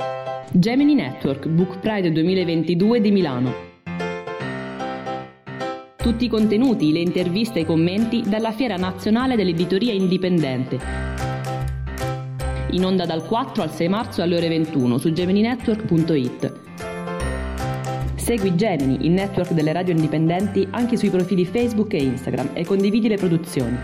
Gemini Network Book Pride 2022 di Milano. Tutti i contenuti, le interviste e i commenti dalla Fiera Nazionale dell'Editoria Indipendente. In onda dal 4 al 6 marzo alle ore 21 su gemininetwork.it. Segui Gemini, il network delle radio indipendenti, anche sui profili Facebook e Instagram e condividi le produzioni.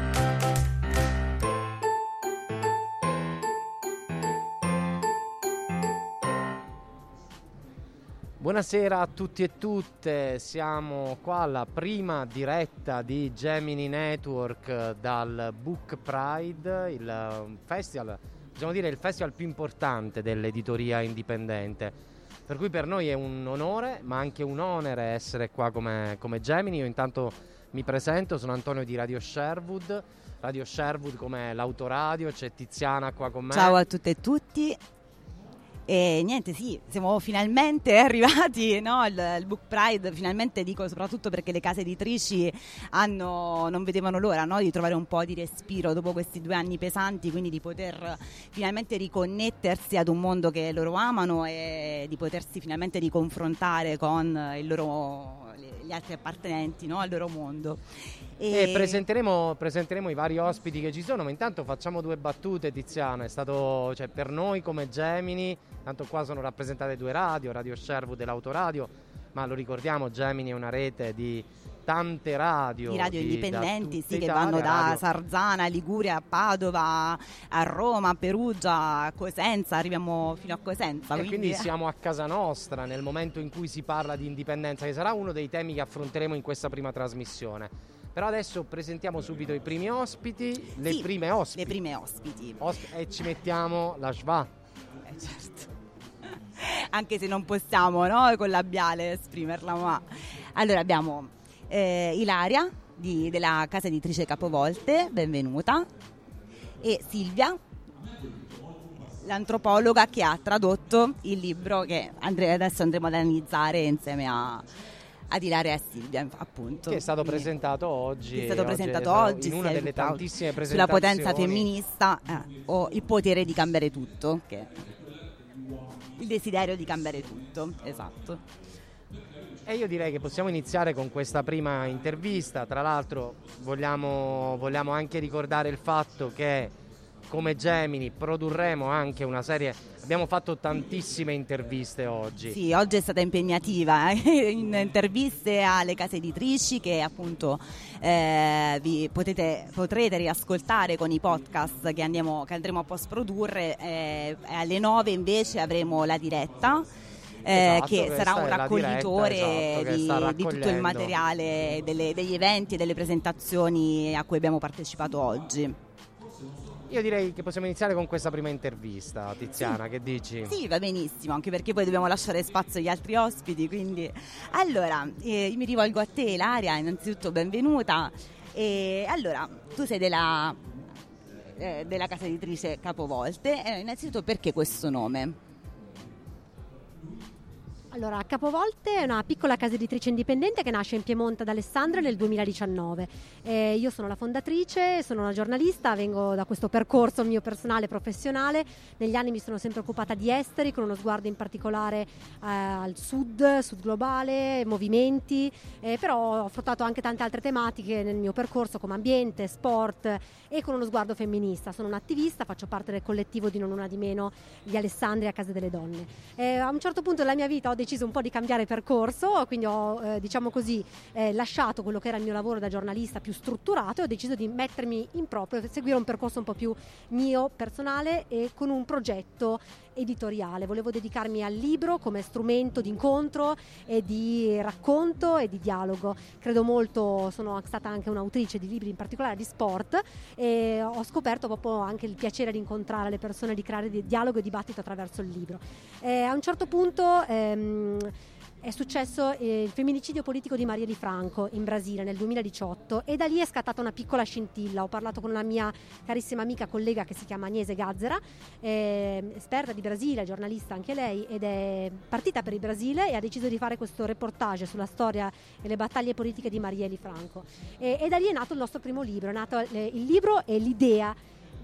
Buonasera a tutti e tutte, siamo qua alla prima diretta di Gemini Network dal Book Pride, il festival, possiamo dire il festival più importante dell'editoria indipendente, per cui per noi è un onore ma anche un onere essere qua come Gemini. Io intanto mi presento, sono Antonio di Radio Sherwood come l'autoradio, c'è Tiziana qua con me. Ciao a tutte e tutti. E niente, sì, siamo finalmente arrivati, no? Il Book Pride, finalmente, dico, soprattutto perché le case editrici non vedevano l'ora, no? Di trovare un po' di respiro dopo questi 2 anni pesanti, quindi di poter finalmente riconnettersi ad un mondo che loro amano e di potersi finalmente riconfrontare con gli altri appartenenti, no? Al loro mondo. E presenteremo i vari ospiti che ci sono, ma intanto facciamo 2 battute. Tiziana, è stato, per noi come Gemini, tanto qua sono rappresentate 2 radio, Radio Sherwood e l'Autoradio, ma lo ricordiamo, Gemini è una rete di tante radio. Di radio indipendenti, sì, che vanno da Sarzana, Liguria, a Padova, a Roma, a Perugia, a Cosenza, arriviamo fino a Cosenza. E quindi siamo a casa nostra nel momento in cui si parla di indipendenza, che sarà uno dei temi che affronteremo in questa prima trasmissione. Però adesso presentiamo subito i primi ospiti, le prime ospiti. E ci mettiamo la schwa. Certo. Anche se non possiamo, no, con labiale esprimerla, ma allora abbiamo Ilaria della casa editrice Capovolte, benvenuta, e Silvia, l'antropologa che ha tradotto il libro che adesso andremo ad analizzare insieme ad Ilaria e Silvia, appunto. Che è stato presentato oggi. In una delle tantissime presentazioni. Sulla potenza femminista o il potere di cambiare tutto, che il desiderio di cambiare tutto, esatto. E io direi che possiamo iniziare con questa prima intervista. Tra l'altro vogliamo anche ricordare il fatto che come Gemini produrremo anche una serie. Abbiamo fatto tantissime interviste oggi. Sì, oggi è stata impegnativa in interviste alle case editrici che appunto potrete riascoltare con i podcast che andremo a post produrre. Alle 9 invece avremo la diretta. Che sarà un raccoglitore di tutto il materiale degli eventi e delle presentazioni a cui abbiamo partecipato oggi. Io direi che possiamo iniziare con questa prima intervista, Tiziana, sì. Che dici? Sì, va benissimo, anche perché poi dobbiamo lasciare spazio agli altri ospiti, quindi allora io mi rivolgo a te, Ilaria, innanzitutto benvenuta. Allora, tu sei della casa editrice Capovolte, innanzitutto perché questo nome? Allora, Capovolte è una piccola casa editrice indipendente che nasce in Piemonte ad Alessandria nel 2019. Io sono la fondatrice, sono una giornalista, vengo da questo percorso mio personale e professionale. Negli anni mi sono sempre occupata di esteri, con uno sguardo in particolare al sud globale, movimenti, però ho affrontato anche tante altre tematiche nel mio percorso come ambiente, sport e con uno sguardo femminista. Sono un'attivista, faccio parte del collettivo di Non Una Di Meno di Alessandria, Casa delle Donne. A un certo punto della mia vita ho deciso un po' di cambiare percorso, quindi ho lasciato quello che era il mio lavoro da giornalista più strutturato e ho deciso di mettermi in proprio, seguire un percorso un po' più mio, personale e con un progetto editoriale. Volevo dedicarmi al libro come strumento di incontro e di racconto e di dialogo. Credo molto, sono stata anche un'autrice di libri, in particolare di sport, e ho scoperto proprio anche il piacere di incontrare le persone, di creare dialogo e dibattito attraverso il libro. A un certo punto è successo il femminicidio politico di Marielle Franco in Brasile nel 2018 e da lì è scattata una piccola scintilla. Ho parlato con una mia carissima amica collega che si chiama Agnese Gazzera, esperta di Brasile, giornalista anche lei, ed è partita per il Brasile e ha deciso di fare questo reportage sulla storia e le battaglie politiche di Marielle Franco, e da lì è nato il nostro primo libro. È nato il libro e l'idea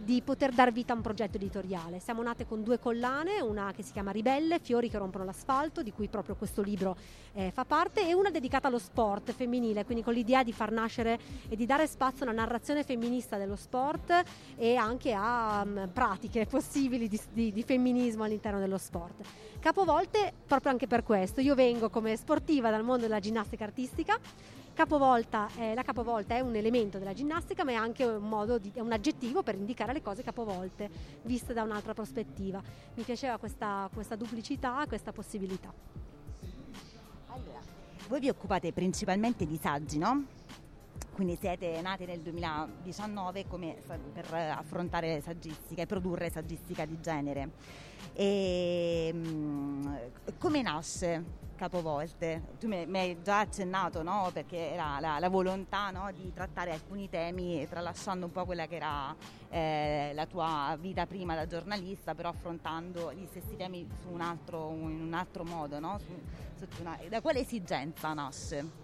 di poter dar vita a un progetto editoriale. Siamo nate con 2 collane, una che si chiama Ribelle, Fiori che rompono l'asfalto, di cui proprio questo libro fa parte, e una dedicata allo sport femminile, quindi con l'idea di far nascere e di dare spazio a una narrazione femminista dello sport e anche a pratiche possibili di femminismo all'interno dello sport. Capovolte, proprio anche per questo, io vengo come sportiva dal mondo della ginnastica artistica. La capovolta è un elemento della ginnastica, ma è anche è un aggettivo per indicare le cose capovolte, viste da un'altra prospettiva. Mi piaceva questa duplicità, questa possibilità. Allora, voi vi occupate principalmente di saggi, no? Quindi siete nate nel 2019 per affrontare saggistica e produrre saggistica di genere. Come nasce Capovolte? Tu mi hai già accennato, no? Perché era la volontà, no? Di trattare alcuni temi, tralasciando un po' quella che era la tua vita prima da giornalista, però affrontando gli stessi temi in un altro modo, no? Da quale esigenza nasce?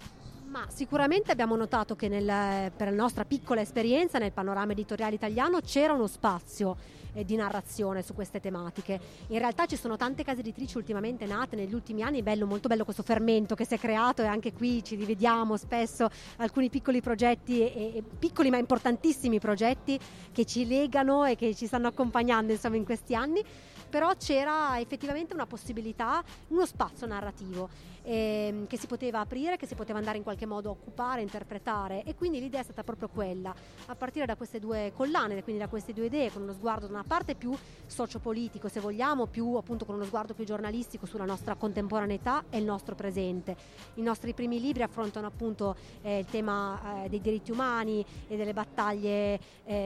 Ma sicuramente abbiamo notato che per la nostra piccola esperienza nel panorama editoriale italiano c'era uno spazio di narrazione su queste tematiche. In realtà ci sono tante case editrici ultimamente nate negli ultimi anni, molto bello questo fermento che si è creato, e anche qui ci rivediamo spesso alcuni piccoli progetti e piccoli ma importantissimi progetti che ci legano e che ci stanno accompagnando insomma in questi anni. Però c'era effettivamente una possibilità, uno spazio narrativo che si poteva aprire, che si poteva andare in qualche modo a occupare, interpretare, e quindi l'idea è stata proprio quella, a partire da queste 2 collane, quindi da queste 2 idee, con uno sguardo da una parte più sociopolitico, se vogliamo, più appunto con uno sguardo più giornalistico sulla nostra contemporaneità e il nostro presente. I nostri primi libri affrontano appunto il tema dei diritti umani e delle battaglie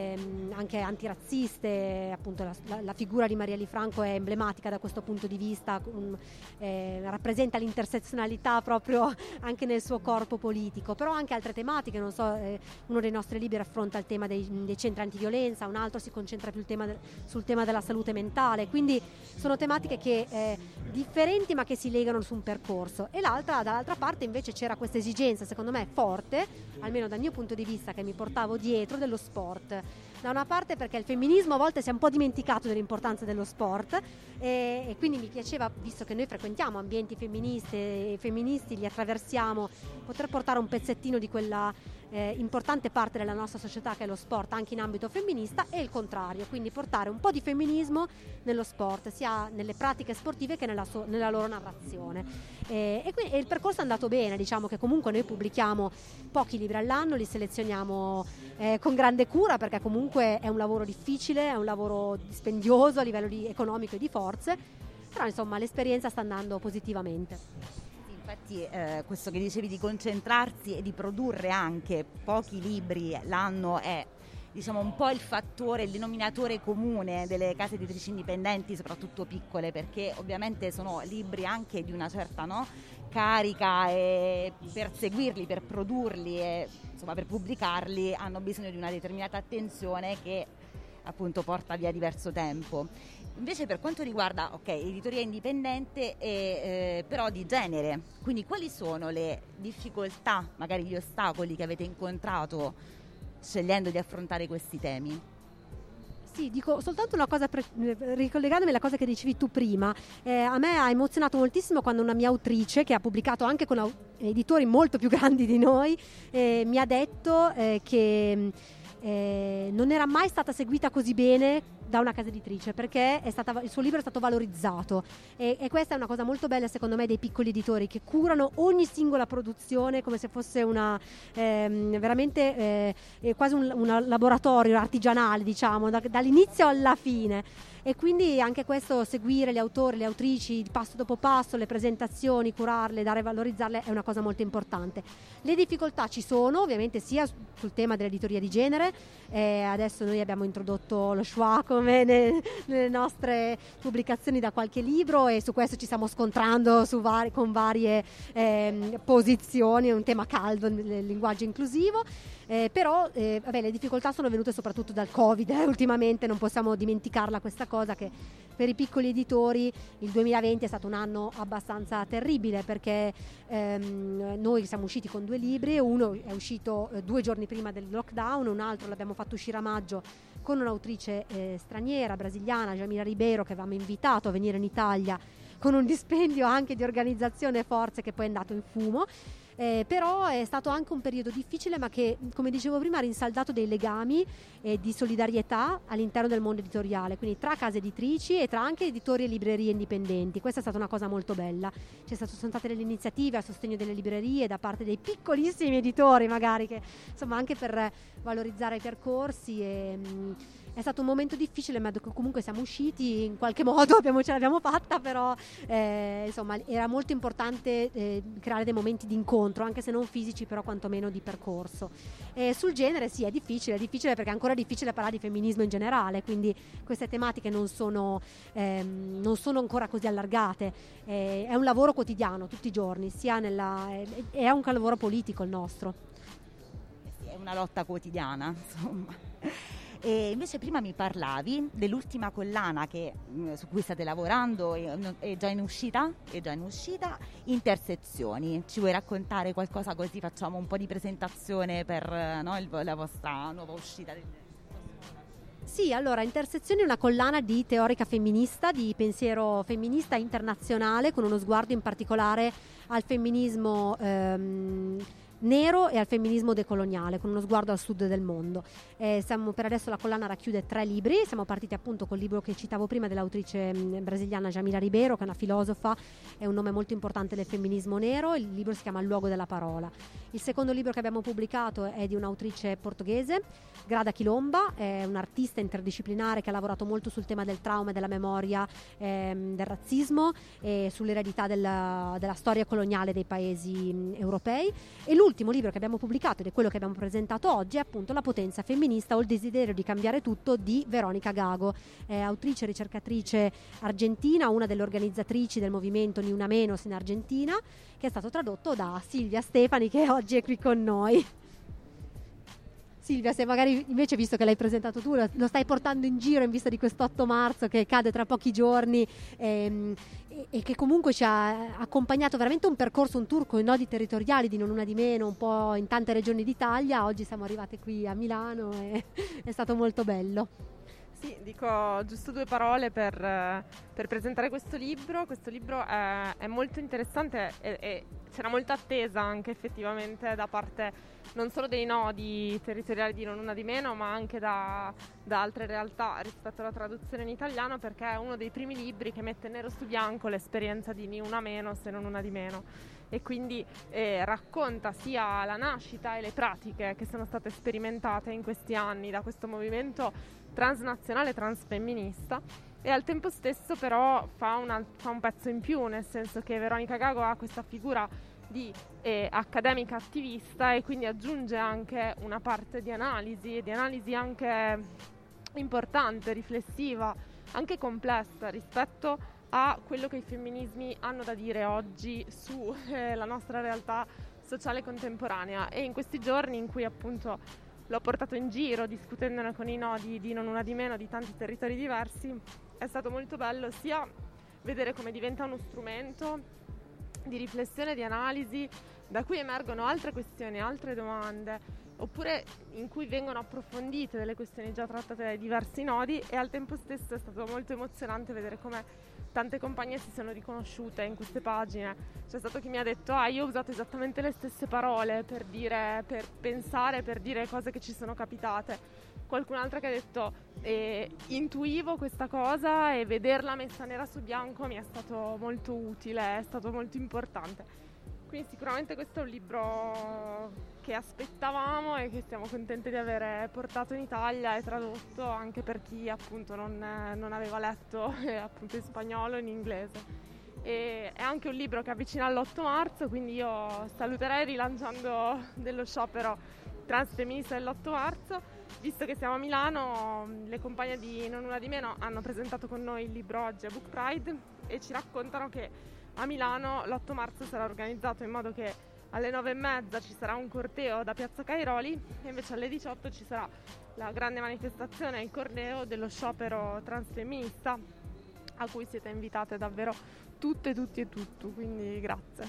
anche antirazziste, appunto la figura di Maria Li Franco è emblematica da questo punto di vista, rappresenta l'intersezionalità proprio anche nel suo corpo politico, però anche altre tematiche, uno dei nostri libri affronta il tema dei centri antiviolenza, un altro si concentra più sul tema della salute mentale, quindi sono tematiche differenti ma che si legano su un percorso. E dall'altra parte invece c'era questa esigenza, secondo me forte, almeno dal mio punto di vista, che mi portavo dietro, dello sport. Da una parte perché il femminismo a volte si è un po' dimenticato dell'importanza dello sport, e quindi mi piaceva, visto che noi frequentiamo ambienti femministi, li attraversiamo, poter portare un pezzettino di quella importante parte della nostra società che è lo sport anche in ambito femminista, e il contrario, quindi portare un po' di femminismo nello sport, sia nelle pratiche sportive che nella loro narrazione. E il percorso è andato bene, diciamo che comunque noi pubblichiamo pochi libri all'anno, li selezioniamo con grande cura, perché comunque è un lavoro difficile, è un lavoro dispendioso a livello economico e di forze, però insomma l'esperienza sta andando positivamente. Infatti questo che dicevi di concentrarsi e di produrre anche pochi libri l'anno è, diciamo, un po' il denominatore comune delle case editrici indipendenti, soprattutto piccole, perché ovviamente sono libri anche di una certa carica, e per seguirli, per produrli e insomma per pubblicarli hanno bisogno di una determinata attenzione che appunto porta via diverso tempo. Invece per quanto riguarda editoria indipendente però di genere, quindi quali sono le difficoltà, magari gli ostacoli che avete incontrato scegliendo di affrontare questi temi? Sì, dico soltanto una cosa, ricollegandomi alla cosa che dicevi tu prima. A me ha emozionato moltissimo quando una mia autrice, che ha pubblicato anche con editori molto più grandi di noi, mi ha detto che non era mai stata seguita così bene da una casa editrice, perché il suo libro è stato valorizzato, e questa è una cosa molto bella secondo me dei piccoli editori, che curano ogni singola produzione come se fosse veramente quasi un laboratorio artigianale, diciamo, dall'inizio alla fine. E quindi anche questo, seguire gli autori, le autrici passo dopo passo, le presentazioni, curarle, valorizzarle, è una cosa molto importante. Le difficoltà ci sono ovviamente sia sul tema dell'editoria di genere, adesso noi abbiamo introdotto lo schwa come nelle nostre pubblicazioni da qualche libro, e su questo ci stiamo scontrando con varie posizioni, è un tema caldo nel linguaggio inclusivo. Però le difficoltà sono venute soprattutto dal Covid, ultimamente non possiamo dimenticarla questa cosa, che per i piccoli editori il 2020 è stato un anno abbastanza terribile, perché noi siamo usciti con 2 libri, uno è uscito 2 giorni prima del lockdown, un altro l'abbiamo fatto uscire a maggio con un'autrice straniera, brasiliana, Jamila Ribeiro, che avevamo invitato a venire in Italia con un dispendio anche di organizzazione e forze che poi è andato in fumo. Però è stato anche un periodo difficile, ma che, come dicevo prima, ha rinsaldato dei legami di solidarietà all'interno del mondo editoriale, quindi tra case editrici e tra anche editori e librerie indipendenti. Questa è stata una cosa molto bella. Sono state delle iniziative a sostegno delle librerie da parte dei piccolissimi editori, magari, che insomma, anche per valorizzare i percorsi. È stato un momento difficile, ma comunque siamo usciti in qualche modo, ce l'abbiamo fatta, però insomma era molto importante creare dei momenti di incontro, anche se non fisici, però quantomeno di percorso. Sul genere sì, è difficile perché è ancora difficile parlare di femminismo in generale, quindi queste tematiche non sono ancora così allargate. È un lavoro quotidiano, tutti i giorni, è anche un lavoro politico il nostro. È una lotta quotidiana, insomma. E invece prima mi parlavi dell'ultima collana su cui state lavorando, è già in uscita? Intersezioni. Ci vuoi raccontare qualcosa, così facciamo un po' di presentazione per la vostra nuova uscita? Sì, allora Intersezioni è una collana di teorica femminista, di pensiero femminista internazionale, con uno sguardo in particolare al femminismo nero e al femminismo decoloniale, con uno sguardo al sud del mondo. Per adesso la collana racchiude 3 libri. Siamo partiti appunto col libro che citavo prima dell'autrice brasiliana Jamila Ribeiro, che è una filosofa, è un nome molto importante del femminismo nero. Il libro si chiama Il luogo della parola. Il secondo libro che abbiamo pubblicato è di un'autrice portoghese, Grada Quilomba, è un'artista interdisciplinare che ha lavorato molto sul tema del trauma e della memoria, del razzismo e sull'eredità della storia coloniale dei paesi europei. E l'ultimo libro che abbiamo pubblicato, ed è quello che abbiamo presentato oggi, è appunto La potenza femminista o il desiderio di cambiare tutto, di Veronica Gago, autrice e ricercatrice argentina, una delle organizzatrici del movimento Ni Una Menos in Argentina, che è stato tradotto da Silvia Stefani, che oggi è qui con noi. Silvia, se magari invece, visto che l'hai presentato tu, lo stai portando in giro in vista di questo 8 marzo che cade tra pochi giorni, e che comunque ci ha accompagnato veramente un percorso, un tour con i nodi territoriali di Non Una Di Meno, un po' in tante regioni d'Italia. Oggi siamo arrivate qui a Milano e è stato molto bello. Sì, dico giusto 2 parole per presentare questo libro. Questo libro è molto interessante e c'era molta attesa anche effettivamente da parte non solo dei nodi territoriali di Non Una Di Meno, ma anche da altre realtà rispetto alla traduzione in italiano, perché è uno dei primi libri che mette nero su bianco l'esperienza di Ni Una Menos e Non Una Di Meno, e quindi racconta sia la nascita e le pratiche che sono state sperimentate in questi anni da questo movimento transnazionale transfemminista, e al tempo stesso però fa un pezzo in più, nel senso che Veronica Gago ha questa figura di accademica attivista, e quindi aggiunge anche una parte di analisi anche importante, riflessiva, anche complessa rispetto a quello che i femminismi hanno da dire oggi sulla nostra realtà sociale contemporanea. E in questi giorni in cui appunto l'ho portato in giro discutendone con i nodi di Non Una Di Meno di tanti territori diversi, è stato molto bello sia vedere come diventa uno strumento di riflessione, di analisi, da cui emergono altre questioni, altre domande, oppure in cui vengono approfondite delle questioni già trattate dai diversi nodi, e al tempo stesso è stato molto emozionante vedere come tante compagne si sono riconosciute in queste pagine. C'è stato chi mi ha detto io ho usato esattamente le stesse parole per pensare, per dire cose che ci sono capitate. Qualcun'altra che ha detto intuivo questa cosa e vederla messa nera su bianco mi è stato molto utile, è stato molto importante. Quindi sicuramente questo è un libro che aspettavamo e che siamo contenti di aver portato in Italia e tradotto anche per chi appunto non aveva letto appunto in spagnolo e in inglese. E è anche un libro che avvicina all'8 marzo, quindi io saluterei rilanciando dello sciopero transfemminista dell'8 marzo. Visto che siamo a Milano, le compagne di Non Una Di Meno hanno presentato con noi il libro oggi a Book Pride e ci raccontano che a Milano l'8 marzo sarà organizzato in modo che alle 9:30 ci sarà un corteo da Piazza Cairoli, e invece alle 18 ci sarà la grande manifestazione e il corteo dello sciopero transfemminista, a cui siete invitate davvero tutte, tutti e tutto, quindi grazie.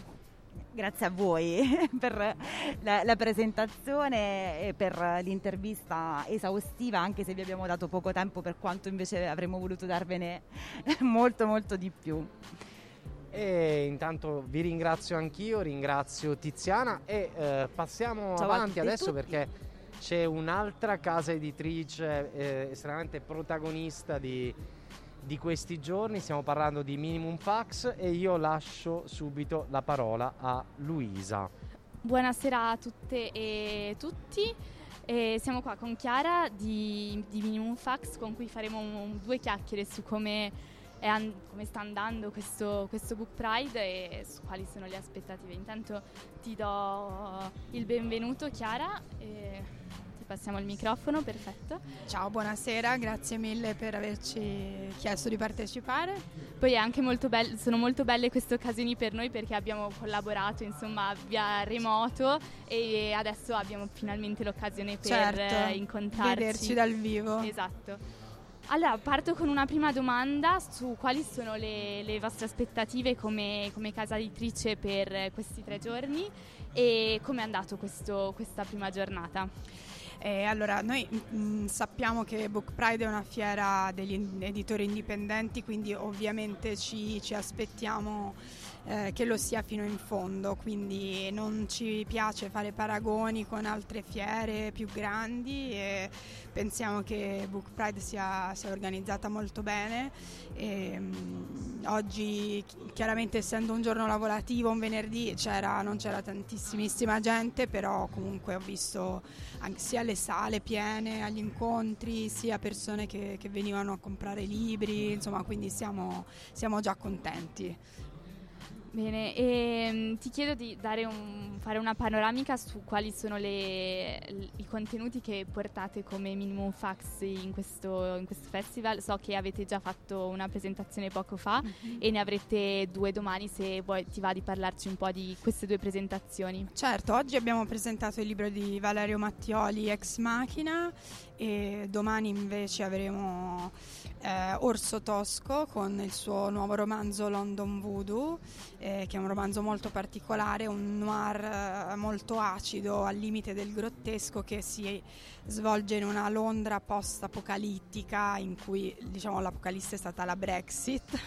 Grazie a voi per la presentazione e per l'intervista esaustiva, anche se vi abbiamo dato poco tempo, per quanto invece avremmo voluto darvene molto molto di più. E intanto vi ringrazio anch'io, ringrazio Tiziana e passiamo avanti adesso perché c'è un'altra casa editrice estremamente protagonista di questi giorni. Stiamo parlando di Minimum Fax e io lascio subito la parola a Luisa. Buonasera a tutte e tutti. Siamo qua con Chiara di Minimum Fax, con cui faremo due chiacchiere su come sta andando questo Book Pride e su quali sono le aspettative. Intanto ti do il benvenuto, Chiara, e ti passiamo il microfono. Perfetto. Ciao, buonasera, grazie mille per averci chiesto di partecipare. Poi è anche sono molto belle queste occasioni per noi perché abbiamo collaborato insomma via remoto e adesso abbiamo finalmente l'occasione per incontrarci, vederci dal vivo. Esatto. Allora, parto con una prima domanda su quali sono le vostre aspettative come casa editrice per questi 3 giorni e come è andato questa prima giornata? Allora, noi sappiamo che Book Pride è una fiera degli editori indipendenti, quindi ovviamente ci aspettiamo che lo sia fino in fondo, quindi non ci piace fare paragoni con altre fiere più grandi e pensiamo che Book Pride sia organizzata molto bene. Oggi, chiaramente, essendo un giorno lavorativo, un venerdì, non c'era tantissimissima gente, però comunque ho visto anche sia le sale piene agli incontri, sia persone che venivano a comprare libri, insomma, quindi siamo già contenti. Bene, e ti chiedo di fare una panoramica su quali sono i contenuti che portate come Minimum Fax in questo festival. So che avete già fatto una presentazione poco fa e ne avrete 2 domani, se ti va di parlarci un po' di queste 2 presentazioni. Certo, oggi abbiamo presentato il libro di Valerio Mattioli, Ex Machina, e domani invece avremo Orso Tosco con il suo nuovo romanzo London Voodoo, che è un romanzo molto particolare, un noir molto acido al limite del grottesco, che si svolge in una Londra post-apocalittica in cui, diciamo, l'apocalisse è stata la Brexit.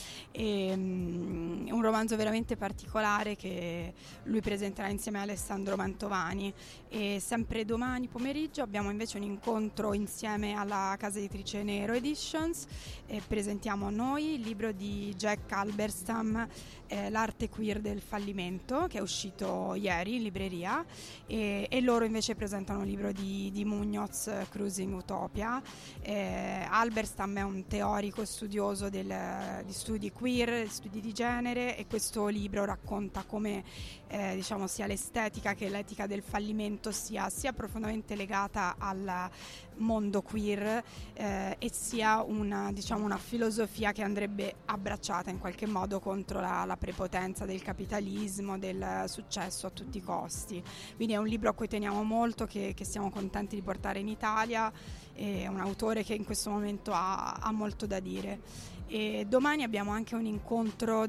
Un romanzo veramente particolare che lui presenterà insieme a Alessandro Mantovani. E sempre domani pomeriggio abbiamo invece un incontro insieme alla casa editrice Nero Editions e presentiamo noi il libro di Jack Halberstam, L'arte queer del fallimento, che è uscito ieri in libreria, e loro invece presentano un libro di Munoz, Cruising Utopia. Halberstam è un teorico studioso di studi queer, studi di genere, e questo libro racconta come sia l'estetica che l'etica del fallimento sia profondamente legata al mondo queer e sia una filosofia che andrebbe abbracciata in qualche modo contro la prepotenza del capitalismo, del successo a tutti i costi. Quindi è un libro a cui teniamo molto, che siamo contenti di portare in Italia. È un autore che in questo momento ha molto da dire. E domani abbiamo anche un incontro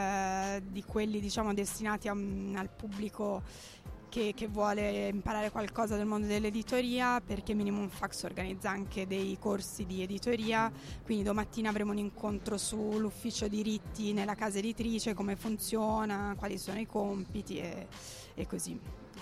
di quelli destinati al pubblico che vuole imparare qualcosa del mondo dell'editoria, perché Minimum Fax organizza anche dei corsi di editoria. Quindi domattina avremo un incontro sull'ufficio diritti nella casa editrice, come funziona, quali sono i compiti e così.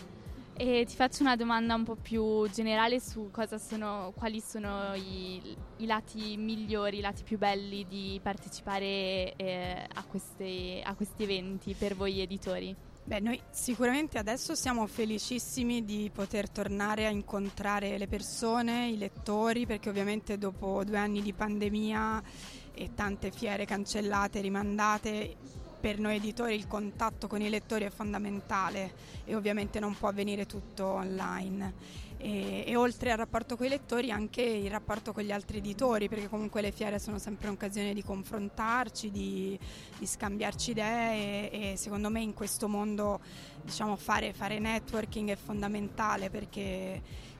E ti faccio una domanda un po' più generale su quali sono i lati migliori, i lati più belli di partecipare a questi eventi per voi editori. Beh, noi sicuramente adesso siamo felicissimi di poter tornare a incontrare le persone, i lettori, perché ovviamente dopo 2 anni di pandemia e tante fiere cancellate, rimandate, per noi editori il contatto con i lettori è fondamentale e ovviamente non può avvenire tutto online. E oltre al rapporto con i lettori anche il rapporto con gli altri editori, perché comunque le fiere sono sempre un'occasione di confrontarci, di scambiarci idee e secondo me in questo mondo fare networking è fondamentale, perché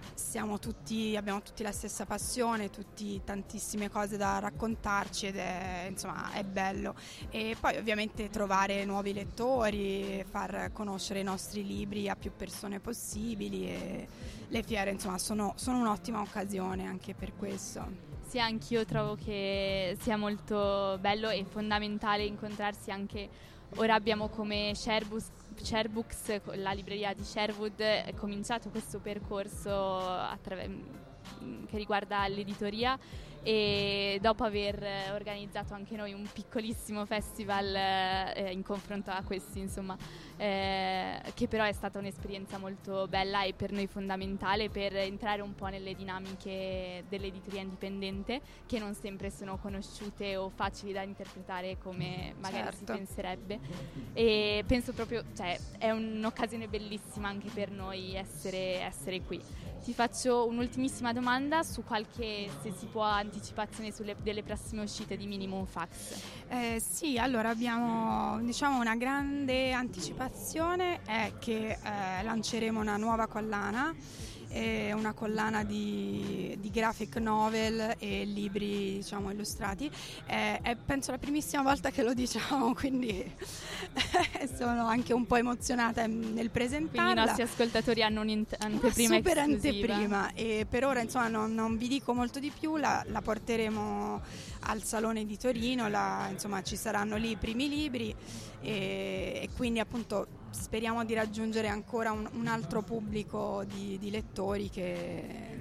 abbiamo tutti la stessa passione, tutti tantissime cose da raccontarci ed è bello. E poi ovviamente trovare nuovi lettori, far conoscere i nostri libri a più persone possibili, e le fiere sono un'ottima occasione anche per questo. Sì, anch'io trovo che sia molto bello e fondamentale incontrarsi anche. Ora abbiamo come Sharebooks, la libreria di Sherwood, cominciato questo percorso che riguarda l'editoria, e dopo aver organizzato anche noi un piccolissimo festival in confronto a questi, insomma, che però è stata un'esperienza molto bella e per noi fondamentale per entrare un po' nelle dinamiche dell'editoria indipendente, che non sempre sono conosciute o facili da interpretare come magari si penserebbe, e penso proprio, è un'occasione bellissima anche per noi essere qui. Ti faccio un'ultimissima domanda su se si può, anticipazione delle prossime uscite di Minimum Fax. Sì, allora abbiamo una grande anticipazione, è che lanceremo una nuova collana, una collana di graphic novel e libri illustrati. È penso la primissima volta che lo diciamo, quindi sono anche un po' emozionata nel presentarla. Quindi i nostri ascoltatori hanno un'anteprima super esclusiva. anteprima, e per ora non vi dico molto di più. La porteremo al Salone di Torino, ci saranno lì i primi libri, e quindi appunto speriamo di raggiungere ancora un altro pubblico di lettori che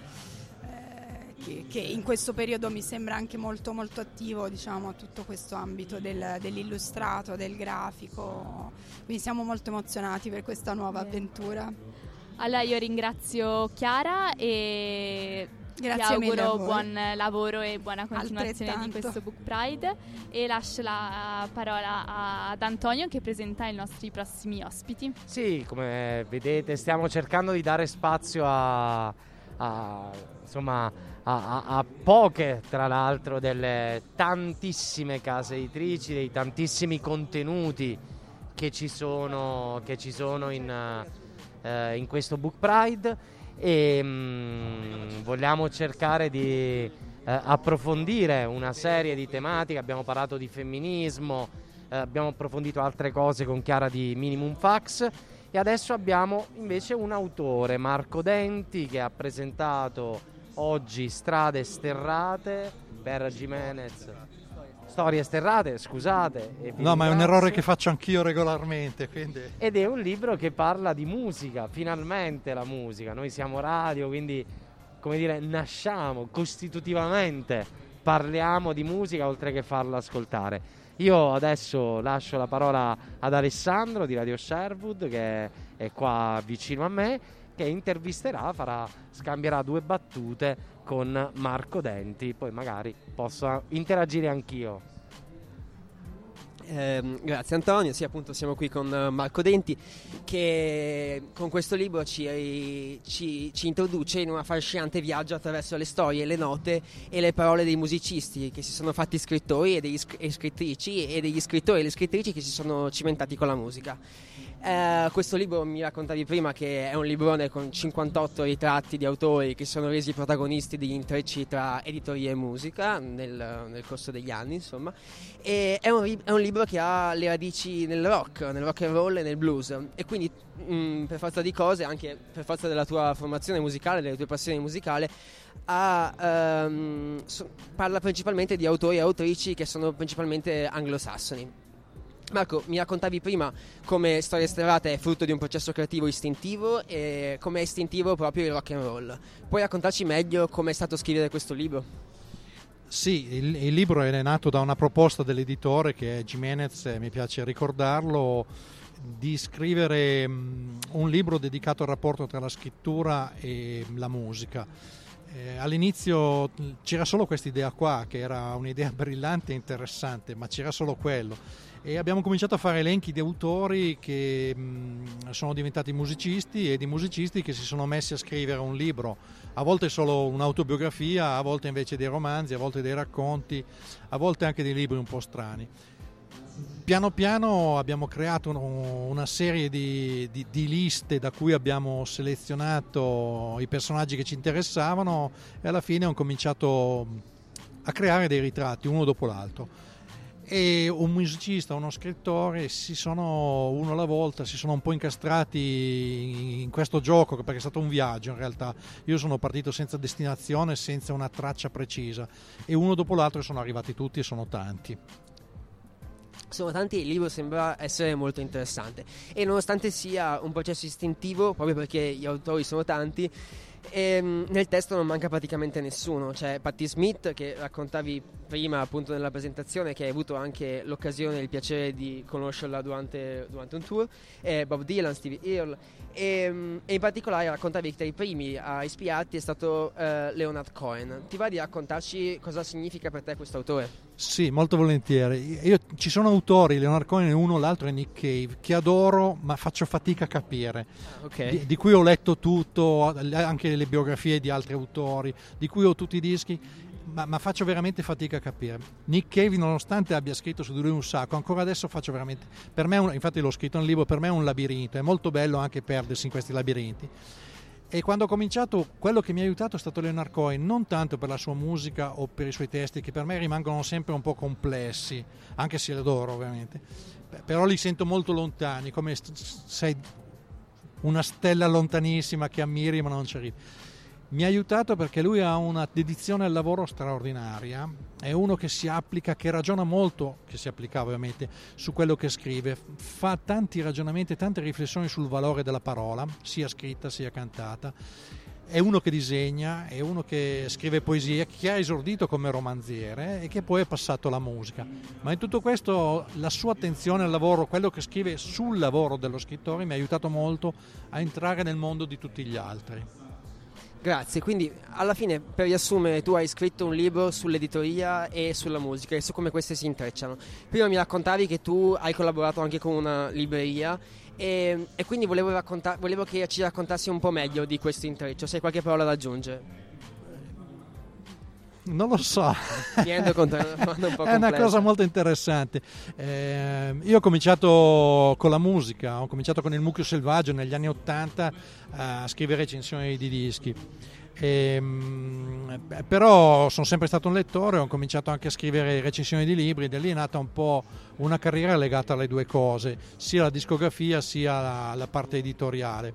in questo periodo mi sembra anche molto molto attivo, tutto questo ambito dell'illustrato, del grafico. Quindi siamo molto emozionati per questa nuova avventura. Allora io ringrazio Chiara e ti auguro buon lavoro e buona continuazione di questo Book Pride, e lascio la parola ad Antonio che presenta i nostri prossimi ospiti. Sì, come vedete stiamo cercando di dare spazio a poche, tra l'altro, delle tantissime case editrici, dei tantissimi contenuti che ci sono in questo Book Pride, e vogliamo cercare di approfondire una serie di tematiche. Abbiamo parlato di femminismo, abbiamo approfondito altre cose con Chiara di Minimum Fax, e adesso abbiamo invece un autore, Marco Denti, che ha presentato oggi Strade sterrate per Jimenez. Storie sterrate, scusate. No, ma è un errore che faccio anch'io regolarmente, quindi. Ed è un libro che parla di musica, finalmente la musica. Noi siamo radio, quindi, come dire, nasciamo costitutivamente, parliamo di musica oltre che farla ascoltare. Io adesso lascio la parola ad Alessandro di Radio Sherwood, che è qua vicino a me, che intervisterà, scambierà 2 battute con Marco Denti, poi magari posso interagire anch'io. Grazie Antonio, sì, appunto siamo qui con Marco Denti, che con questo libro ci introduce in un affascinante viaggio attraverso le storie, le note e le parole dei musicisti che si sono fatti scrittori e degli scrittrici, e degli scrittori e le scrittrici che si sono cimentati con la musica. Questo libro, mi raccontavi prima, che è un librone con 58 ritratti di autori che sono resi protagonisti di intrecci tra editoria e musica nel corso degli anni, insomma, e è un libro che ha le radici nel rock and roll e nel blues, e quindi per forza di cose, anche per forza della tua formazione musicale, delle tue passioni musicali, parla principalmente di autori e autrici che sono principalmente anglosassoni. Marco, mi raccontavi prima come Storie sterrate è frutto di un processo creativo istintivo, e come è istintivo proprio il rock and roll. Puoi raccontarci meglio come è stato scrivere questo libro? Sì, il libro è nato da una proposta dell'editore, che è Jimenez, mi piace ricordarlo, di scrivere un libro dedicato al rapporto tra la scrittura e la musica. All'inizio c'era solo questa idea qua, che era un'idea brillante e interessante, ma c'era solo quello, e abbiamo cominciato a fare elenchi di autori che sono diventati musicisti, e di musicisti che si sono messi a scrivere un libro, a volte solo un'autobiografia, a volte invece dei romanzi, a volte dei racconti, a volte anche dei libri un po' strani. piano piano abbiamo creato una serie di liste da cui abbiamo selezionato i personaggi che ci interessavano e alla fine ho cominciato a creare dei ritratti uno dopo l'altro. E un musicista, uno scrittore uno alla volta si sono un po' incastrati in questo gioco, perché è stato un viaggio in realtà. Io sono partito senza destinazione, senza una traccia precisa, e uno dopo l'altro sono arrivati tutti e sono tanti. Sono tanti, il libro sembra essere molto interessante e nonostante sia un processo istintivo, proprio perché gli autori sono tanti, nel testo non manca praticamente nessuno. C'è Patti Smith, che raccontavi prima appunto nella presentazione, che hai avuto anche l'occasione e il piacere di conoscerla durante un tour, Bob Dylan, Stevie Earle, e in particolare raccontavi che tra i primi a ispirarti è stato Leonard Cohen. Ti va di raccontarci cosa significa per te questo autore? Sì, molto volentieri. Ci sono autori, Leonard Cohen è uno, l'altro è Nick Cave, che adoro ma faccio fatica a capire. Okay. Di cui ho letto tutto, anche le biografie di altri autori, di cui ho tutti i dischi, ma faccio veramente fatica a capire. Nick Cave, nonostante abbia scritto su di lui un sacco, ancora adesso faccio veramente, per me infatti l'ho scritto nel libro, per me è un labirinto, è molto bello anche perdersi in questi labirinti. E quando ho cominciato, quello che mi ha aiutato è stato Leonard Cohen, non tanto per la sua musica o per i suoi testi, che per me rimangono sempre un po' complessi, anche se li adoro ovviamente, però li sento molto lontani, come sei una stella lontanissima che ammiri ma non ci arrivi. Mi ha aiutato perché lui ha una dedizione al lavoro straordinaria, è uno che si applica, che ragiona molto, che si applica ovviamente su quello che scrive, fa tanti ragionamenti, tante riflessioni sul valore della parola, sia scritta sia cantata. È uno che disegna, è uno che scrive poesie, che ha esordito come romanziere e che poi è passato alla musica. Ma in tutto questo la sua attenzione al lavoro, quello che scrive sul lavoro dello scrittore, mi ha aiutato molto a entrare nel mondo di tutti gli altri. Grazie, quindi alla fine, per riassumere, tu hai scritto un libro sull'editoria e sulla musica e su come queste si intrecciano. Prima mi raccontavi che tu hai collaborato anche con una libreria e quindi volevo che ci raccontassi un po' meglio di questo intreccio. Se hai qualche parola da aggiungere. Non lo so, Mi rendo conto, è una domanda un po' è una complessa. cosa molto interessante. Io ho cominciato con la musica, ho cominciato con il Mucchio Selvaggio negli anni '80 a scrivere recensioni di dischi. Però sono sempre stato un lettore, ho cominciato anche a scrivere recensioni di libri, e da lì è nata un po' una carriera legata alle due cose, sia la discografia sia la parte editoriale.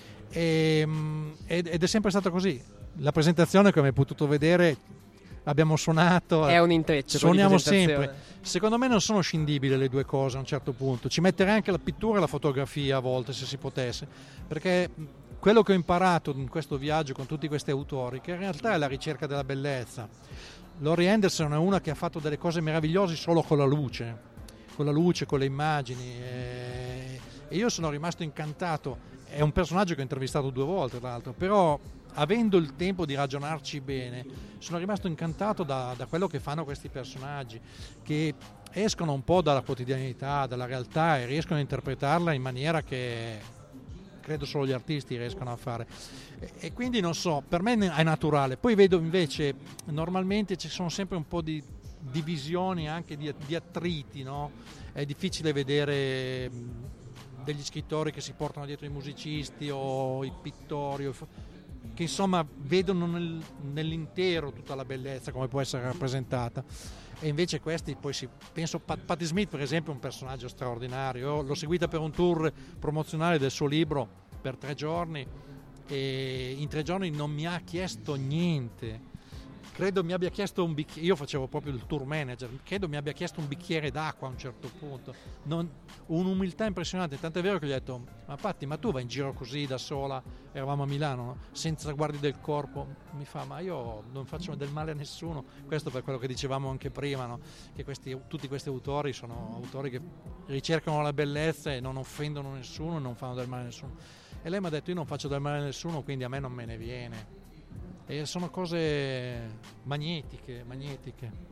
Ed è sempre stato così. La presentazione, come hai potuto vedere, abbiamo suonato, è un intreccio, suoniamo sempre. Secondo me non sono scindibili le due cose a un certo punto. Ci metterei anche la pittura e la fotografia a volte, se si potesse, perché quello che ho imparato in questo viaggio con tutti questi autori, che in realtà è la ricerca della bellezza. Laurie Anderson è una che ha fatto delle cose meravigliose solo con la luce, con le immagini, e io sono rimasto incantato. È un personaggio che ho intervistato 2 volte, tra l'altro, però avendo il tempo di ragionarci bene sono rimasto incantato da quello che fanno questi personaggi, che escono un po' dalla quotidianità, dalla realtà, e riescono a interpretarla in maniera che credo solo gli artisti riescono a fare, e quindi non so, per me è naturale. Poi vedo invece normalmente ci sono sempre un po' di divisioni, anche di attriti, no? È difficile vedere degli scrittori che si portano dietro i musicisti o i pittori, che insomma vedono nell'intero tutta la bellezza come può essere rappresentata, e invece questi poi penso Patti Smith per esempio è un personaggio straordinario. L'ho seguita per un tour promozionale del suo libro per 3 giorni e in 3 giorni non mi ha chiesto niente. Credo mi abbia chiesto un bicchiere, io facevo proprio il tour manager, credo mi abbia chiesto un bicchiere d'acqua a un certo punto. Un'umiltà impressionante, tant'è vero che gli ho detto: ma Patti, ma tu vai in giro così da sola, eravamo a Milano, no? Senza guardi del corpo? Mi fa: ma io non faccio del male a nessuno. Questo per quello che dicevamo anche prima, no? Che tutti questi autori sono autori che ricercano la bellezza e non offendono nessuno e non fanno del male a nessuno. E lei mi ha detto: io non faccio del male a nessuno, quindi a me non me ne viene. E sono cose magnetiche.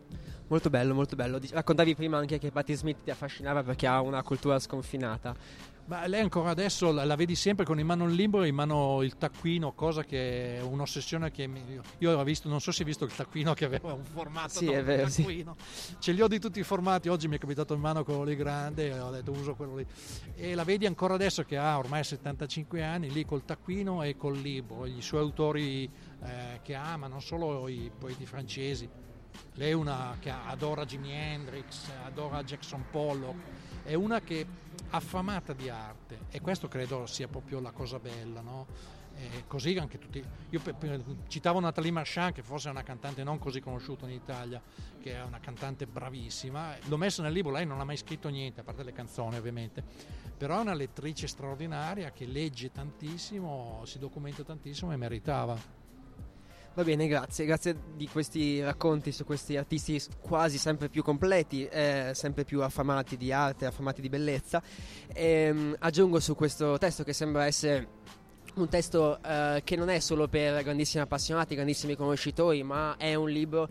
Molto bello, molto bello. Raccontavi prima anche che Patti Smith ti affascinava perché ha una cultura sconfinata. Ma lei ancora adesso la vedi sempre con in mano il libro e in mano il taccuino, cosa che è un'ossessione che io ho visto, non so se hai visto il taccuino che aveva un formato, sì, è vero, taccuino. Sì. Ce li ho di tutti i formati, oggi mi è capitato in mano quello lì grande e ho detto uso quello lì. E la vedi ancora adesso che ha ormai 75 anni, lì col taccuino e col libro, gli suoi autori che ama, non solo i poeti francesi. Lei è una che adora Jimi Hendrix, adora Jackson Pollock, è una che affamata di arte, e questo credo sia proprio la cosa bella, no? Così anche tutti. Io citavo Nathalie Marchand, che forse è una cantante non così conosciuta in Italia, che è una cantante bravissima. L'ho messa nel libro, lei non ha mai scritto niente a parte le canzoni ovviamente, però è una lettrice straordinaria che legge tantissimo, si documenta tantissimo e meritava. Va bene, grazie di questi racconti su questi artisti quasi sempre più completi, sempre più affamati di arte, affamati di bellezza. Aggiungo su questo testo che sembra essere un testo che non è solo per grandissimi appassionati, grandissimi conoscitori, ma è un libro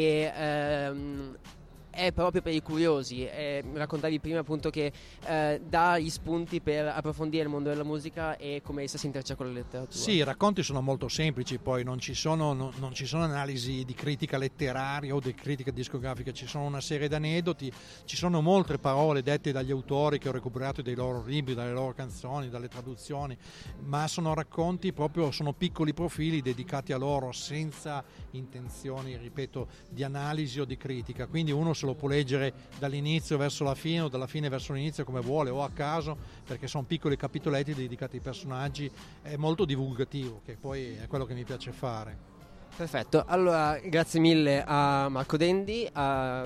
che è proprio per i curiosi. Raccontavi prima appunto che dà gli spunti per approfondire il mondo della musica e come essa si intreccia con la letteratura. Sì, i racconti sono molto semplici, poi non ci sono analisi di critica letteraria o di critica discografica, ci sono una serie di aneddoti, ci sono molte parole dette dagli autori che ho recuperato dai loro libri, dalle loro canzoni, dalle traduzioni, ma sono racconti proprio, sono piccoli profili dedicati a loro, senza intenzioni, ripeto, di analisi o di critica, quindi uno se lo può leggere dall'inizio verso la fine o dalla fine verso l'inizio come vuole o a caso, perché sono piccoli capitoletti dedicati ai personaggi, è molto divulgativo, che poi è quello che mi piace fare. Perfetto, allora grazie mille a Marco Denti a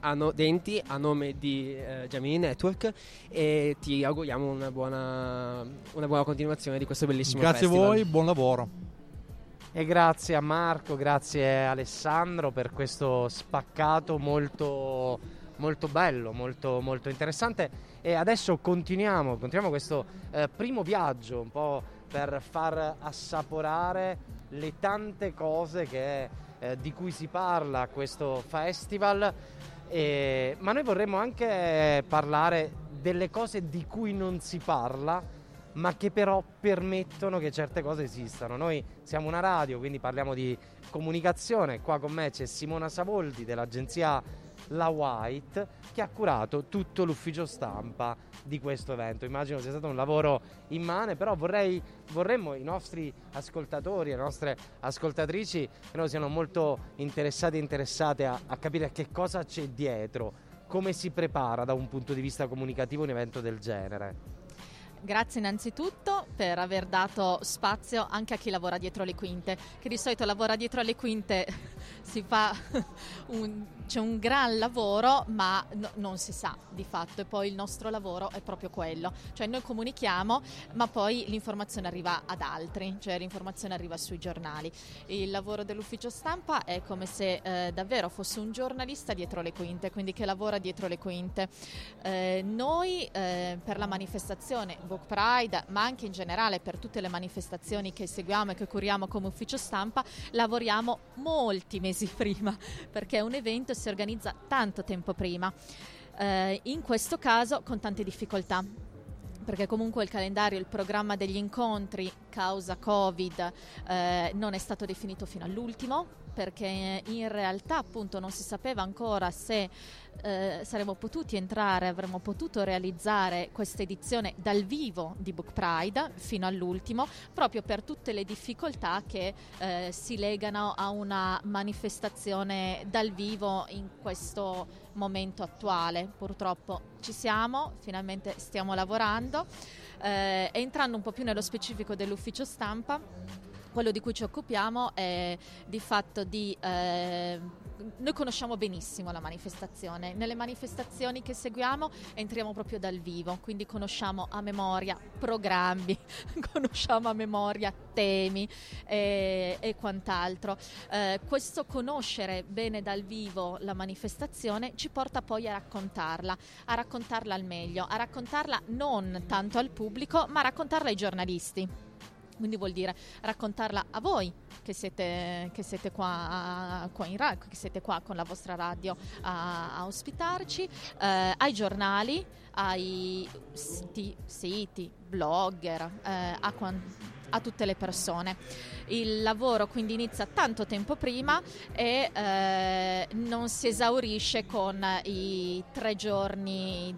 nome di Gemini Network, e ti auguriamo una buona continuazione di questo bellissimo festival. Grazie a voi, buon lavoro. E grazie a Marco, grazie a Alessandro per questo spaccato molto, molto bello, molto, molto interessante. E adesso continuiamo questo primo viaggio un po' per far assaporare le tante cose di cui si parla a questo festival. Ma noi vorremmo anche parlare delle cose di cui non si parla, ma che però permettono che certe cose esistano. Noi siamo una radio, quindi parliamo di comunicazione. Qua con me c'è Simona Savoldi dell'agenzia La White, che ha curato tutto l'ufficio stampa di questo evento. Immagino sia stato un lavoro immane, però vorremmo i nostri ascoltatori e le nostre ascoltatrici che noi siano molto interessati e interessate a capire che cosa c'è dietro, come si prepara da un punto di vista comunicativo un evento del genere. Grazie innanzitutto per aver dato spazio anche a chi lavora dietro le quinte, che di solito lavora dietro le quinte, c'è un gran lavoro, ma non si sa di fatto, e poi il nostro lavoro è proprio quello, cioè noi comunichiamo, ma poi l'informazione arriva ad altri, cioè l'informazione arriva sui giornali. Il lavoro dell'ufficio stampa è come se davvero fosse un giornalista dietro le quinte, quindi che lavora dietro le quinte. Noi per la manifestazione Book Pride, ma anche in generale per tutte le manifestazioni che seguiamo e che curiamo come ufficio stampa, lavoriamo molti mesi prima, perché è un evento e si organizza tanto tempo prima, in questo caso con tante difficoltà, perché comunque il calendario, il programma degli incontri causa Covid non è stato definito fino all'ultimo, perché in realtà appunto non si sapeva ancora se saremmo potuti entrare, avremmo potuto realizzare questa edizione dal vivo di Book Pride fino all'ultimo, proprio per tutte le difficoltà che si legano a una manifestazione dal vivo in questo momento attuale. Purtroppo ci siamo, finalmente stiamo lavorando. Entrando un po' più nello specifico dell'ufficio stampa, quello di cui ci occupiamo è di fatto noi conosciamo benissimo la manifestazione. Nelle manifestazioni che seguiamo entriamo proprio dal vivo, quindi conosciamo a memoria programmi, conosciamo a memoria temi e quant'altro. Questo conoscere bene dal vivo la manifestazione ci porta poi a raccontarla al meglio, a raccontarla non tanto al pubblico, ma a raccontarla ai giornalisti. Quindi vuol dire raccontarla a voi che siete qua in radio, che siete qua con la vostra radio a ospitarci, ai giornali, ai siti blogger, a tutte le persone. Il lavoro quindi inizia tanto tempo prima e non si esaurisce con i 3 giorni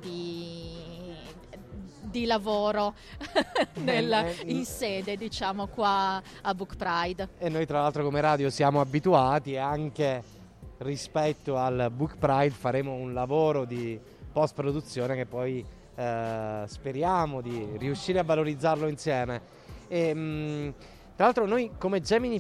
di lavoro in sede, diciamo, qua a Book Pride. E noi tra l'altro come radio siamo abituati, e anche rispetto al Book Pride faremo un lavoro di post-produzione che poi speriamo di riuscire a valorizzarlo insieme. E, tra l'altro noi come Gemini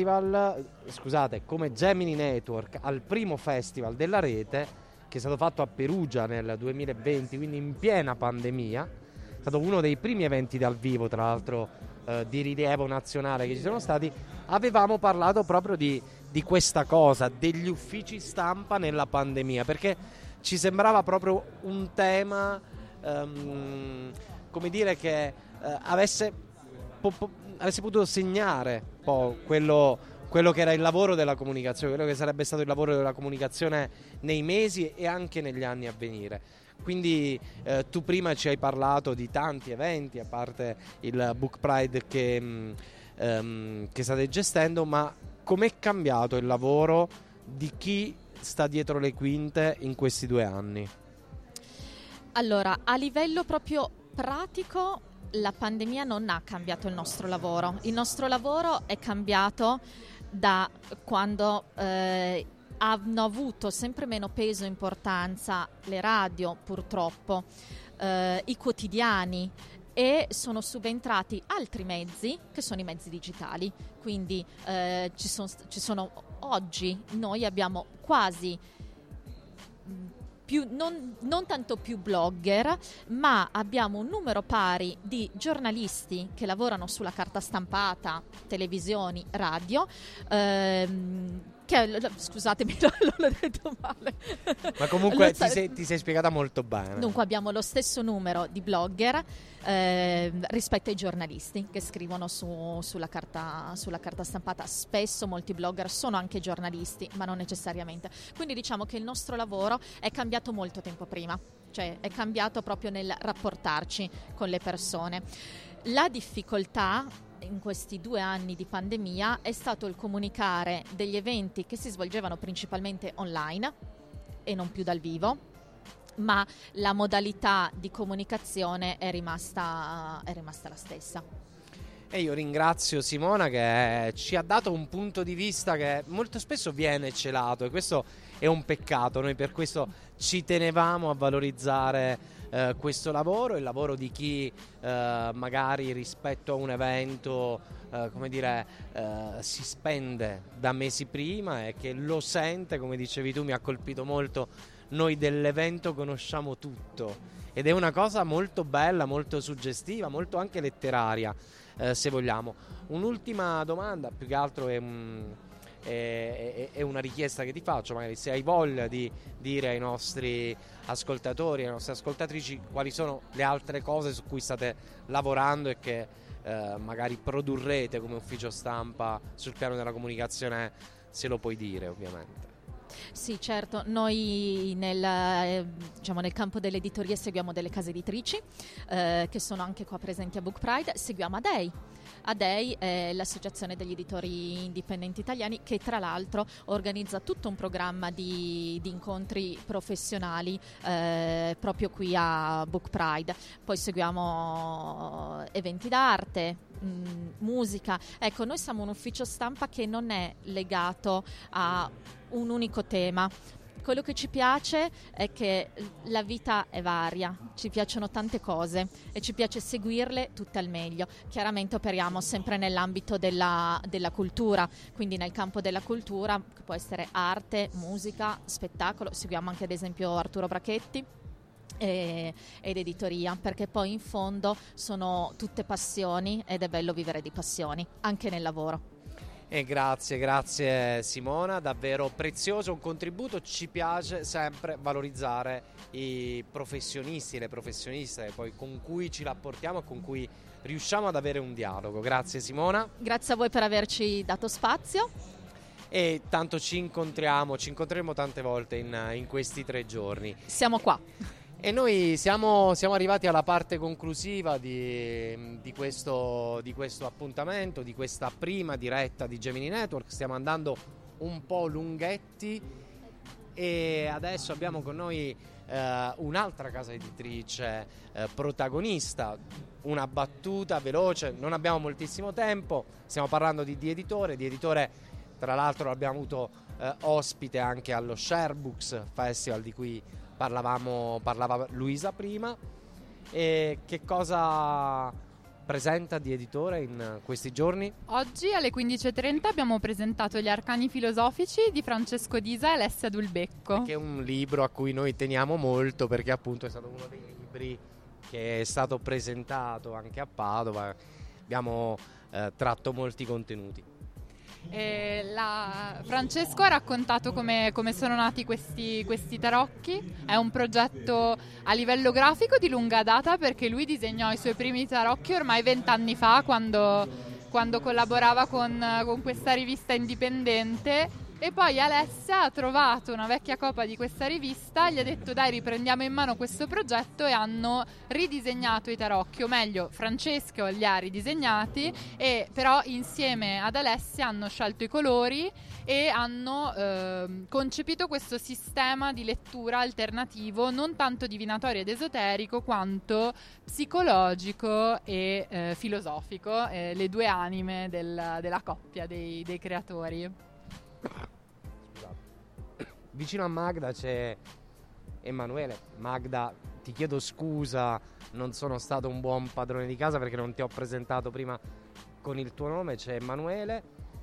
Network al primo festival della rete, che è stato fatto a Perugia nel 2020, quindi in piena pandemia, è stato uno dei primi eventi dal vivo, tra l'altro di rilievo nazionale che ci sono stati, avevamo parlato proprio di questa cosa, degli uffici stampa nella pandemia, perché ci sembrava proprio un tema, come dire, che avesse potuto segnare un po' quello che era il lavoro della comunicazione, quello che sarebbe stato il lavoro della comunicazione nei mesi e anche negli anni a venire. Quindi tu prima ci hai parlato di tanti eventi, a parte il Book Pride che state gestendo, ma com'è cambiato il lavoro di chi sta dietro le quinte in questi 2 anni? Allora, a livello proprio pratico, la pandemia non ha cambiato il nostro lavoro. Il nostro lavoro è cambiato da quando hanno avuto sempre meno peso e importanza le radio, purtroppo, i quotidiani, e sono subentrati altri mezzi che sono i mezzi digitali. Quindi ci sono oggi noi abbiamo quasi non tanto più blogger, ma abbiamo un numero pari di giornalisti che lavorano sulla carta stampata, televisioni, radio, scusatemi, l'ho detto male. Ma comunque ti sei spiegata molto bene. Dunque abbiamo lo stesso numero di blogger rispetto ai giornalisti che scrivono sulla carta stampata. Spesso molti blogger sono anche giornalisti, ma non necessariamente. Quindi diciamo che il nostro lavoro è cambiato molto tempo prima, cioè è cambiato proprio nel rapportarci con le persone. La difficoltà in questi 2 anni di pandemia è stato il comunicare degli eventi che si svolgevano principalmente online e non più dal vivo, ma la modalità di comunicazione è rimasta la stessa. E io ringrazio Simona che ci ha dato un punto di vista che molto spesso viene celato, e questo è un peccato. Noi per questo ci tenevamo a valorizzare questo lavoro, il lavoro di chi magari rispetto a un evento si spende da mesi prima e che lo sente, come dicevi tu, mi ha colpito molto. Noi dell'evento conosciamo tutto, ed è una cosa molto bella, molto suggestiva, molto anche letteraria, se vogliamo. Un'ultima domanda, più che altro è una richiesta che ti faccio, magari se hai voglia di dire ai nostri ascoltatori, alle nostre ascoltatrici, quali sono le altre cose su cui state lavorando e che magari produrrete come ufficio stampa sul piano della comunicazione, se lo puoi dire, ovviamente. Sì, certo, noi nel campo dell'editoria seguiamo delle case editrici che sono anche qua presenti a Book Pride. Seguiamo ADEI. ADEI è l'associazione degli editori indipendenti italiani, che tra l'altro organizza tutto un programma di incontri professionali proprio qui a Book Pride. Poi seguiamo eventi d'arte, musica. Ecco, noi siamo un ufficio stampa che non è legato a un unico tema. Quello che ci piace è che la vita è varia, ci piacciono tante cose e ci piace seguirle tutte al meglio. Chiaramente operiamo sempre nell'ambito della cultura, quindi nel campo della cultura, che può essere arte, musica, spettacolo. Seguiamo anche ad esempio Arturo Brachetti ed editoria, perché poi in fondo sono tutte passioni ed è bello vivere di passioni anche nel lavoro. E grazie Simona, davvero prezioso, un contributo. Ci piace sempre valorizzare i professionisti e le professioniste poi con cui ci rapportiamo e con cui riusciamo ad avere un dialogo. Grazie Simona. Grazie a voi per averci dato spazio. E tanto ci incontreremo tante volte in questi 3 giorni. Siamo qua. E noi siamo arrivati alla parte conclusiva di questo appuntamento, di questa prima diretta di Gemini Network. Stiamo andando un po' lunghetti e adesso abbiamo con noi un'altra casa editrice protagonista, una battuta veloce, non abbiamo moltissimo tempo, stiamo parlando di Editore, tra l'altro l'abbiamo avuto ospite anche allo Share Books Festival di cui parlava Luisa prima. E che cosa presenta di Editore in questi giorni? Oggi alle 15:30 abbiamo presentato Gli Arcani Filosofici di Francesco Disa e Alessia Dulbecco. Che è un libro a cui noi teniamo molto perché appunto è stato uno dei libri che è stato presentato anche a Padova. Abbiamo tratto molti contenuti. Francesco ha raccontato come sono nati questi tarocchi. È un progetto a livello grafico di lunga data, perché lui disegnò i suoi primi tarocchi ormai 20 anni fa, quando collaborava con questa rivista indipendente, e poi Alessia ha trovato una vecchia copia di questa rivista, gli ha detto dai, riprendiamo in mano questo progetto, e hanno ridisegnato i tarocchi, o meglio Francesco li ha ridisegnati, e però insieme ad Alessia hanno scelto i colori e hanno concepito questo sistema di lettura alternativo, non tanto divinatorio ed esoterico quanto psicologico e filosofico, le due anime della coppia dei creatori. Vicino a Magda c'è Emanuele. Magda, ti chiedo scusa, non sono stato un buon padrone di casa perché non ti ho presentato prima con il tuo nome. C'è Emanuele,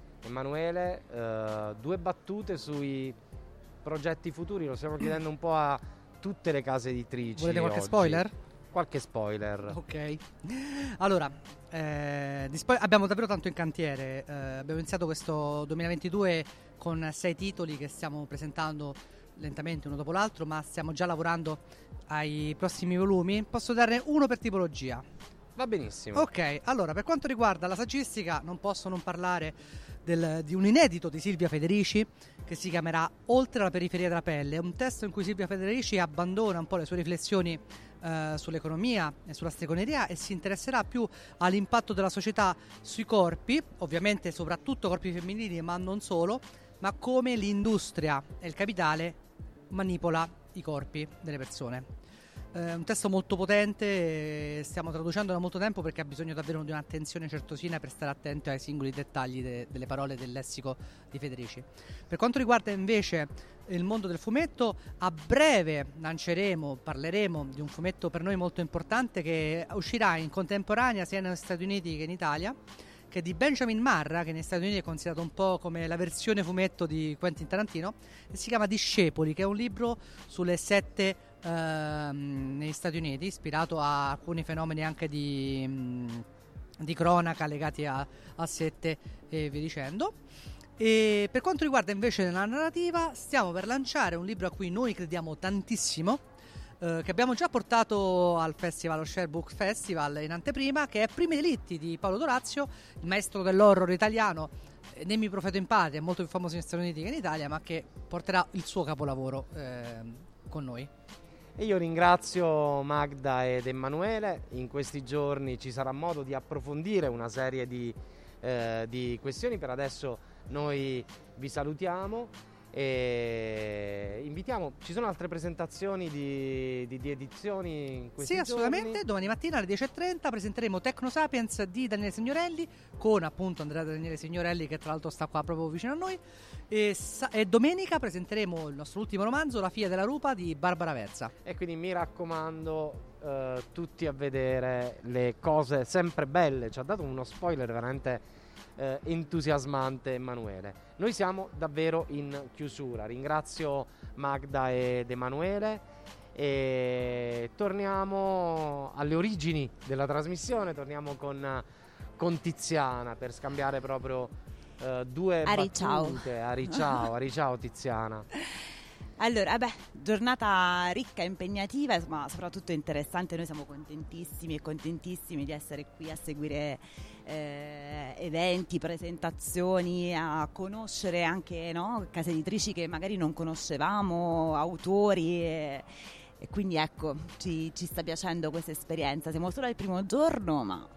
2 battute sui progetti futuri. Lo stiamo chiedendo un po' a tutte le case editrici. Volete qualche oggi. spoiler? Qualche spoiler. Ok. Allora, abbiamo davvero tanto in cantiere. Abbiamo iniziato questo 2022 con 6 titoli che stiamo presentando lentamente uno dopo l'altro, ma stiamo già lavorando ai prossimi volumi. Posso darne uno per tipologia? Va benissimo. Ok, allora, per quanto riguarda la saggistica non posso non parlare di un inedito di Silvia Federici che si chiamerà Oltre la periferia della pelle. È un testo in cui Silvia Federici abbandona un po' le sue riflessioni sull'economia e sulla stregoneria e si interesserà più all'impatto della società sui corpi, ovviamente soprattutto corpi femminili, ma non solo, ma come l'industria e il capitale manipola i corpi delle persone. Un testo molto potente, stiamo traducendo da molto tempo perché ha bisogno davvero di un'attenzione certosina per stare attento ai singoli dettagli delle parole del lessico di Federici. Per quanto riguarda invece il mondo del fumetto, a breve parleremo di un fumetto per noi molto importante che uscirà in contemporanea sia negli Stati Uniti che in Italia, che è di Benjamin Marra, che negli Stati Uniti è considerato un po' come la versione fumetto di Quentin Tarantino, e si chiama Discepoli, che è un libro sulle sette negli Stati Uniti, ispirato a alcuni fenomeni anche di cronaca legati a sette e via dicendo. E per quanto riguarda invece la narrativa, stiamo per lanciare un libro a cui noi crediamo tantissimo, che abbiamo già portato al festival, allo Share Book Festival in anteprima, che è Primi delitti di Paolo Dorazio, il maestro dell'horror italiano. Nemi Profeto in Patria, è molto più famoso negli Stati Uniti che in Italia, ma che porterà il suo capolavoro con noi. E io ringrazio Magda ed Emanuele. In questi giorni ci sarà modo di approfondire una serie di questioni. Per adesso noi vi salutiamo e invitiamo. Ci sono altre presentazioni di edizioni in questi giorni? Sì, assolutamente. Domani mattina alle 10:30 presenteremo Tecno Sapiens di Daniele Signorelli con appunto Andrea Daniele Signorelli, che tra l'altro sta qua proprio vicino a noi, e domenica presenteremo il nostro ultimo romanzo, La figlia della rupa di Barbara Verza. E quindi mi raccomando, tutti a vedere le cose sempre belle. Ci ha dato uno spoiler veramente entusiasmante Emanuele. Noi siamo davvero in chiusura. Ringrazio Magda ed Emanuele e torniamo alle origini della trasmissione. Torniamo con Tiziana per scambiare proprio due Ciao. battute. Ciao Tiziana. Allora, giornata ricca, impegnativa, ma soprattutto interessante. Noi siamo contentissimi di essere qui a seguire eventi, presentazioni, a conoscere anche case editrici che magari non conoscevamo, autori e quindi ecco, ci sta piacendo questa esperienza. Siamo solo al primo giorno, ma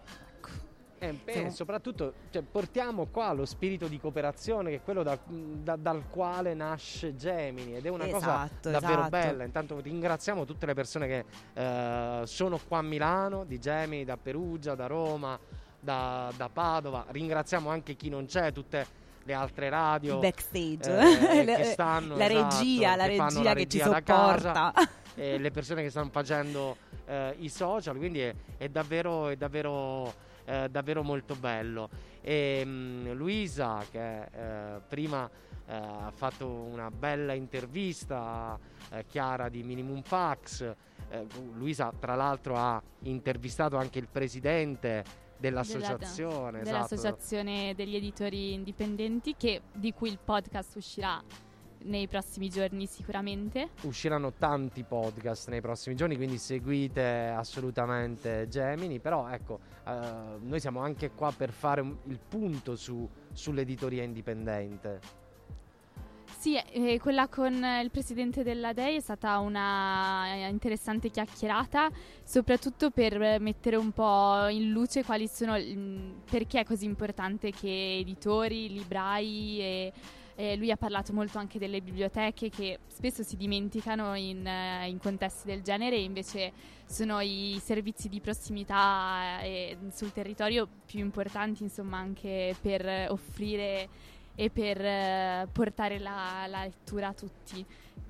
soprattutto portiamo qua lo spirito di cooperazione, che è quello dal quale nasce Gemini, ed è una cosa davvero bella. Intanto ringraziamo tutte le persone che sono qua a Milano, di Gemini, da Perugia, da Roma, da Padova. Ringraziamo anche chi non c'è, tutte le altre radio, il backstage, che stanno, la regia che ci sopporta, e le persone che stanno facendo i social, quindi è davvero molto bello. E Luisa, che prima ha fatto una bella intervista a Chiara di Minimum Fax. Luisa tra l'altro ha intervistato anche il presidente dell'associazione degli editori indipendenti, di cui il podcast uscirà nei prossimi giorni sicuramente. Usciranno tanti podcast nei prossimi giorni, quindi seguite assolutamente Gemini. Però ecco, noi siamo anche qua per fare il punto sull'editoria indipendente. Sì, quella con il presidente della DEI è stata una interessante chiacchierata, soprattutto per mettere un po' in luce quali sono, perché è così importante che editori, librai e lui ha parlato molto anche delle biblioteche, che spesso si dimenticano in contesti del genere, e invece sono i servizi di prossimità sul territorio più importanti, insomma, anche per offrire e per portare la lettura a tutti.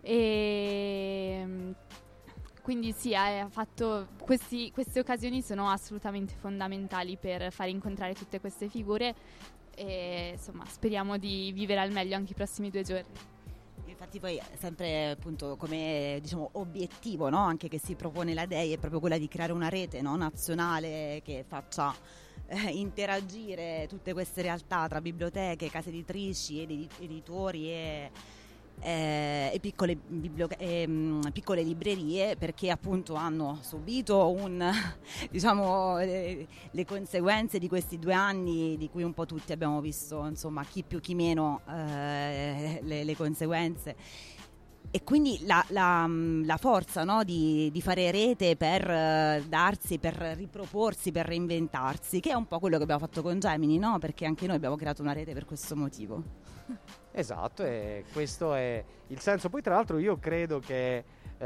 E quindi sì, ha fatto queste occasioni sono assolutamente fondamentali per far incontrare tutte queste figure, e insomma speriamo di vivere al meglio anche i prossimi 2 giorni. Infatti poi sempre appunto come obiettivo, anche che si propone la DEI, è proprio quella di creare una rete nazionale che faccia interagire tutte queste realtà tra biblioteche, case editrici, editori e piccole librerie, perché appunto hanno subito le conseguenze di questi 2 anni, di cui un po' tutti abbiamo visto, insomma, chi più chi meno le conseguenze. E quindi la forza di fare rete per darsi, per riproporsi, per reinventarsi, che è un po' quello che abbiamo fatto con Gemini, perché anche noi abbiamo creato una rete per questo motivo. Esatto, e questo è il senso. Poi tra l'altro io credo che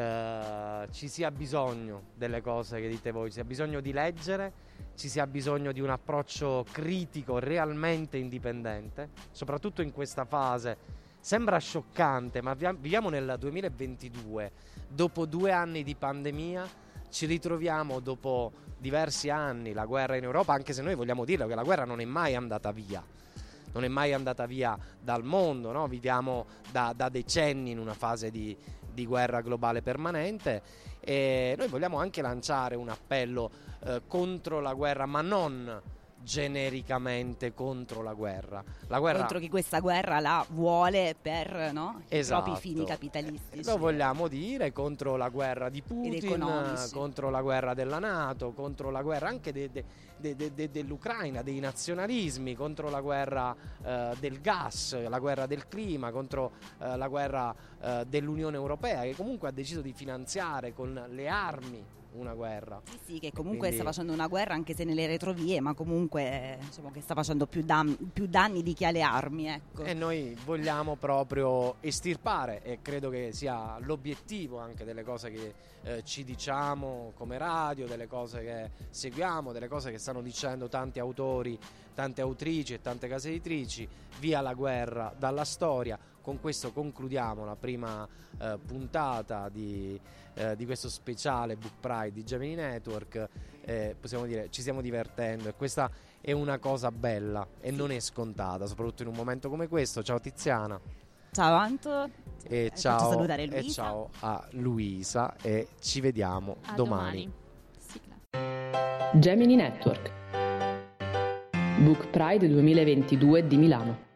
ci sia bisogno delle cose che dite voi, ci sia bisogno di leggere, ci sia bisogno di un approccio critico realmente indipendente, soprattutto in questa fase. Sembra scioccante, ma viviamo nel 2022, dopo 2 anni di pandemia, ci ritroviamo dopo diversi anni, la guerra in Europa, anche se noi vogliamo dirlo che la guerra non è mai andata via. Non è mai andata via dal mondo, Viviamo da decenni in una fase di guerra globale permanente, e noi vogliamo anche lanciare un appello contro la guerra, ma non genericamente contro la guerra. Contro chi questa guerra la vuole per i propri fini capitalistici. Lo vogliamo dire, contro la guerra di Putin, contro la guerra della NATO, contro la guerra anche dell'Ucraina, dei nazionalismi, contro la guerra del gas, la guerra del clima, contro la guerra dell'Unione Europea, che comunque ha deciso di finanziare con le armi una guerra. Sì, che comunque sta facendo una guerra, anche se nelle retrovie, ma comunque che sta facendo più danni di chi ha le armi, ecco. E noi vogliamo proprio estirpare, e credo che sia l'obiettivo anche delle cose che ci diciamo come radio, delle cose che seguiamo, delle cose che stanno dicendo tanti autori, tante autrici e tante case editrici. Via la guerra dalla storia. Con questo concludiamo la prima puntata di questo speciale Book Pride di Gemini Network. Possiamo dire, ci stiamo divertendo, e questa è una cosa bella e non è scontata, soprattutto in un momento come questo. Ciao Tiziana. Ciao Anto. E ciao, salutare Luisa. E ciao a Luisa, e ci vediamo domani. Gemini Network Book Pride 2022 di Milano.